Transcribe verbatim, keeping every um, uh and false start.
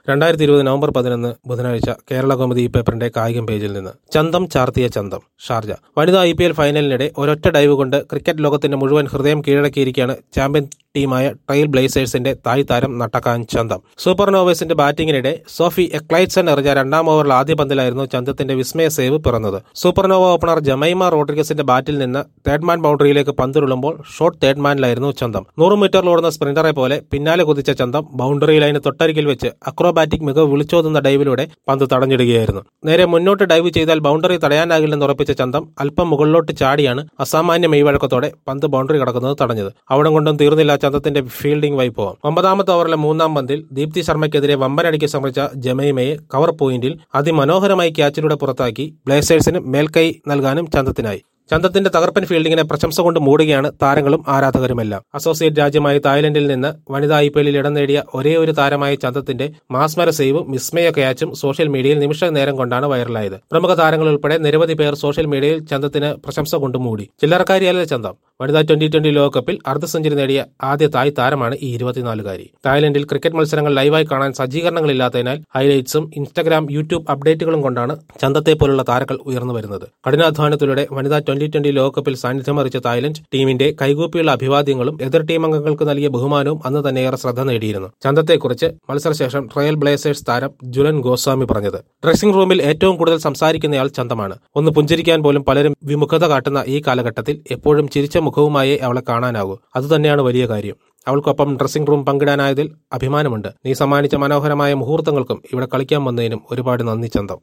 രണ്ടായിരത്തി ഇരുപത് നവംബർ പതിനൊന്ന് ബുധനാഴ്ച കേരള കൗമുദി പേപ്പറിന്റെ കായികം പേജിൽ നിന്ന്. ചന്തം ചാർത്തിയ ചന്തം. ഷാർജ. വനിതാ ഐ പി എൽ ഫൈനലിനിടെ ഒരൊറ്റ ഡൈവ് കൊണ്ട് ക്രിക്കറ്റ് ലോകത്തിന്റെ മുഴുവൻ ഹൃദയം കീഴടക്കിയിരിക്കുകയാണ് ചാമ്പ്യൻ ടീമായ ട്രയൽ ബ്ലേസേഴ്സിന്റെ തായ് താരം നട്ടക്കാൻ ചന്തം. സൂപ്പർനോവേഴ്സിന്റെ ബാറ്റിംഗിനിടെ സോഫി എക്ലൈറ്റ്സൺ എറിഞ്ഞ രണ്ടാം ഓവറിൽ ആദ്യ പന്തിലായിരുന്നു ചന്തത്തിന്റെ വിസ്മയ സേവ് പിറന്നത്. സൂപ്പർനോവ ഓപ്പണർ ജമൈമ റോഡ്രിഗസിന്റെ ബാറ്റിൽ നിന്ന് തേർഡ് മാൻ ബൗണ്ടറിയിലേക്ക് പന്തുരുളുമ്പോൾ ഷോട്ട് തേർഡ് മാനിലായിരുന്നു ചന്തം. നൂറ് മീറ്ററിൽ ഓടുന്ന സ്പ്രിന്ററെ പോലെ പിന്നാലെ കുതിച്ച ചന്തം ബൗണ്ടറി ലൈന് തൊട്ടരികിൽ വെച്ച് അക്രോബാറ്റിക് മികവ് വിളിച്ചോതുന്ന ഡൈവിലൂടെ പന്ത് തടഞ്ഞിടുകയായിരുന്നു. നേരെ മുന്നോട്ട് ഡൈവ് ചെയ്താൽ ബൗണ്ടറി തടയാനാകില്ലെന്ന് ഉറപ്പിച്ച ചന്തം അല്പം മുകളിലോട്ട് ചാടിയാണ് അസാമാന്യ മെയ്വഴക്കത്തോടെ പന്ത് ബൗണ്ടറി കടക്കുന്നത് തടഞ്ഞത്. അവിടം കൊണ്ടും തീർന്നില്ല ചന്തത്തിന്റെ ഫീൽഡിംഗ് വൈഭവം. ഒമ്പതാമത്തെ ഓവറിലെ മൂന്നാം പന്തിൽ ദീപ്തി ശർമ്മയ്ക്കെതിരെ വമ്പനടിക്ക് ശ്രമിച്ച ജമൈമയെ കവർ പോയിന്റിൽ അതിമനോഹരമായി ക്യാച്ചിലൂടെ പുറത്താക്കി ബ്ലേസേഴ്സിന് മേൽക്കൈ നൽകാനും ചന്തത്തിനായി. ചന്തത്തിന്റെ തകർപ്പൻ ഫീൽഡിങ്ങിനെ പ്രശംസ കൊണ്ട് മൂടുകയാണ് താരങ്ങളും ആരാധകരുമെല്ലാം. അസോസിയേറ്റ് രാജ്യമായ തായ്ലൻഡിൽ നിന്ന് വനിതാ ഐ പി എല്ലിൽ ഇടം നേടിയ ഒരേ ഒരു താരമായ ചന്തത്തിന്റെ മാസ്മര സേവും വിസ്മയ ക്യാച്ചും സോഷ്യൽ മീഡിയയിൽ നിമിഷ നേരം കൊണ്ടാണ് വൈറലായത്. പ്രമുഖ താരങ്ങൾ ഉൾപ്പെടെ നിരവധി പേർ സോഷ്യൽ മീഡിയയിൽ ചന്തത്തിന് പ്രശംസ കൊണ്ട് മൂടി. ചില്ലറക്കാരിയല്ല ചന്തം. വനിതാ ട്വന്റി ട്വന്റി ലോകകപ്പിൽ അർദ്ധ സെഞ്ചുറി നേടിയ ആദ്യ തായ് താരമാണ് ഈ ഇരുപത്തിനാലുകാരി. തായ്ലൻഡിൽ ക്രിക്കറ്റ് മത്സരങ്ങൾ ലൈവായി കാണാൻ സജ്ജീകരണങ്ങളില്ലാത്തതിനാൽ ഹൈലൈറ്റ്സും ഇൻസ്റ്റഗ്രാം, യൂട്യൂബ് അപ്ഡേറ്റുകളും കൊണ്ടാണ് ചന്തത്തെ പോലുള്ള താരങ്ങൾ ഉയർന്നു വരുന്നത്. കഠിനാധ്വാനത്തിലൂടെ വനിതാ ട്വന്റി ട്വന്റി ലോകകപ്പിൽ സാന്നിധ്യമറിച്ച തായ്ലൻഡ് ടീമിന്റെ കൈകൂപ്പിയുള്ള അഭിവാദ്യങ്ങളും എതിർ ടീം അംഗങ്ങൾക്ക് നൽകിയ ബഹുമാനവും അന്ന് തന്നെയേറെ ശ്രദ്ധ നേടിയിരുന്നു. ചന്തത്തെക്കുറിച്ച് മത്സരശേഷം ട്രയൽ ബ്ലേസേഴ്സ് താരം ജുലൻ ഗോസ്വാമി പറഞ്ഞത്: ഡ്രസ്സിംഗ് റൂമിൽ ഏറ്റവും കൂടുതൽ സംസാരിക്കുന്നയാൾ ചന്തമാണ്. ഒന്ന് പുഞ്ചിരിക്കാൻ പോലും പലരും വിമുഖത കാട്ടുന്ന ഈ കാലഘട്ടത്തിൽ എപ്പോഴും ചിരിച്ച മുഖവുമായേ അവളെ കാണാനാകൂ. അതുതന്നെയാണ് വലിയ കാര്യം. അവൾക്കൊപ്പം ഡ്രസ്സിംഗ് റൂം പങ്കിടാനായതിൽ അഭിമാനമുണ്ട്. നീ സമ്മാനിച്ച മനോഹരമായ മുഹൂർത്തങ്ങൾക്കും ഇവിടെ കളിക്കാൻ വന്നതിനും ഒരുപാട് നന്ദി ചന്തം.